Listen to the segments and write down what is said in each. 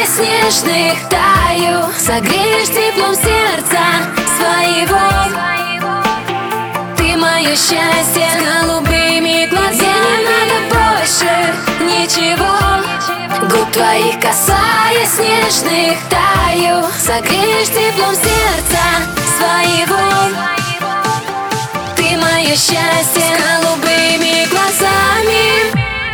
касаясь нежных, таю. Согреешь теплом сердца своего. Ты мое счастье с голубыми глазами. Не надо больше ничего. Губ твоих касаясь нежных, таю. Согреешь теплом сердца своего. Ты мое счастье с голубыми глазами.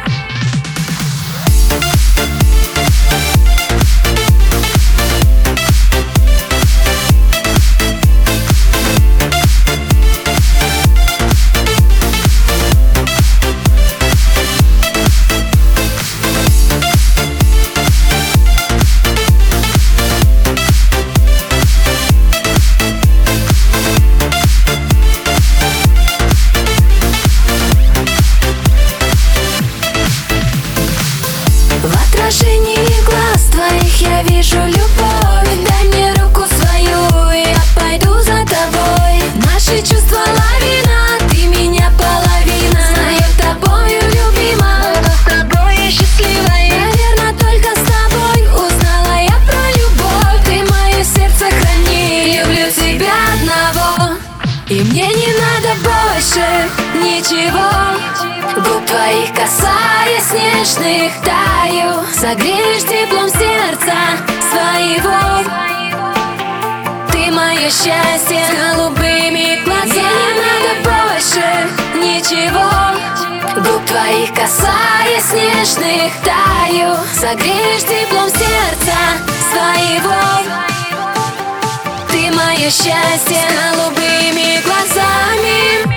В отражении глаз твоих я вижу любовь. Дай мне руку свою, и я пойду за тобой. Наши чувства лавина, ты меня половина. Знаю, тобою любима, буду с тобой я счастливой. Наверно, только с тобой узнала я про любовь. Ты мое сердце храни, люблю тебя одного. И мне не надо больше ничего. Губ твоих касаясь нежных, таю. Согреешь теплом сердца своего. Ты мое счастье с голубыми глазами. Не надо больше ничего. Губ твоих касаясь нежных, таю. Согреешь теплом сердца своего. Ты мое счастье с голубыми глазами.